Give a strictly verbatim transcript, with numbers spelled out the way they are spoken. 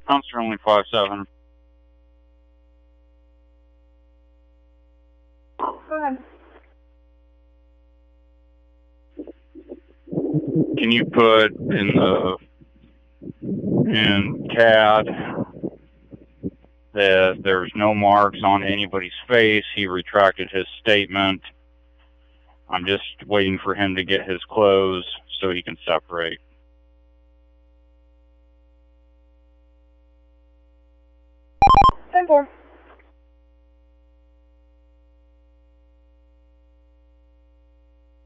Counselor only five seven. Go ahead. Can you put in the in C A D that there's no marks on anybody's face? He retracted his statement. I'm just waiting for him to get his clothes so he can separate. ten four.